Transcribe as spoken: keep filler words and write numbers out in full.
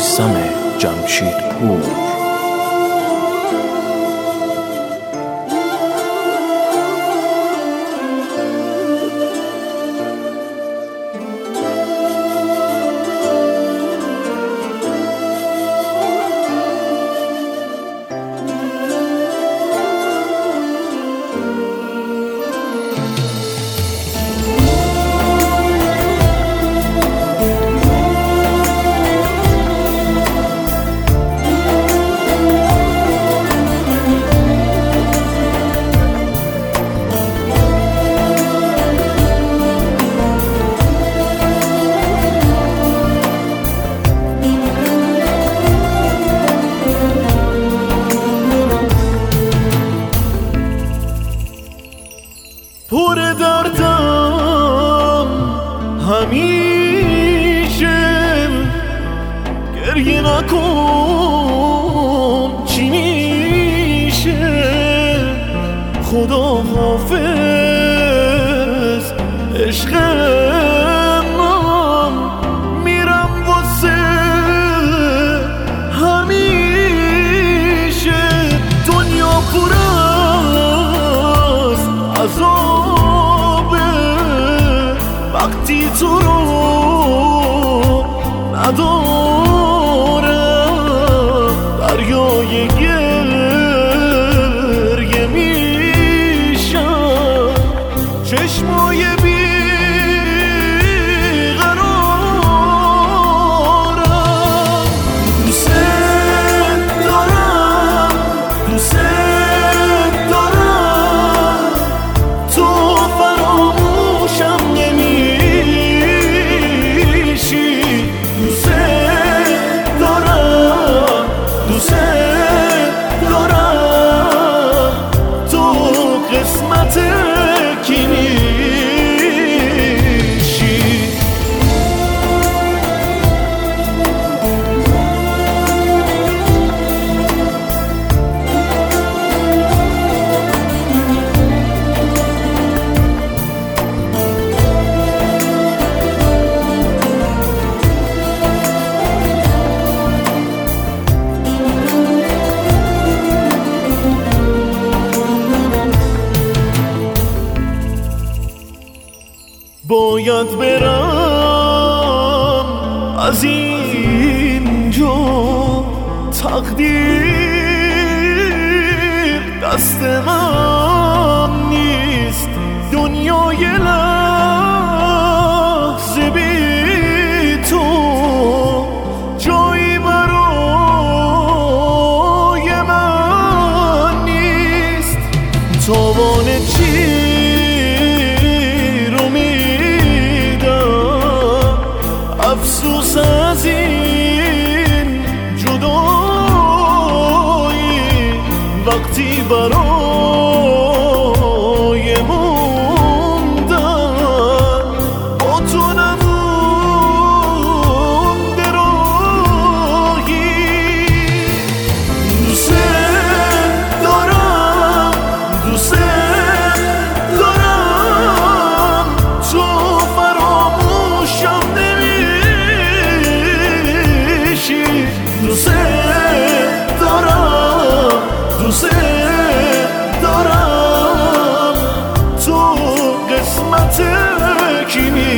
میثم جمشیدپور. پر دردم همیشه، گریه نکن چی میشه. خدا حافظ عشق من، میرم واسه همیشه. دنیا پر از عذابه وقتی تو رو ندارم. دریای گریه میشم، چشمای بیقرارم. دوست دارم، دوست دارم، تو فراموشم نمیشی. دوست دارم، دوست دارم، تو قسمت کی میشی. باید برم از اینجا، تقدیر دست من نیست. دنیای لحظه بی تو جایی برای من نیست. تاوان چی افسوس از این جدایی، وقتی برای موندن با تو نمونده راهی. دوست دارم، دوست دارم، تو فراموشم دوست دارم، دوست دارم، تو قسمت کی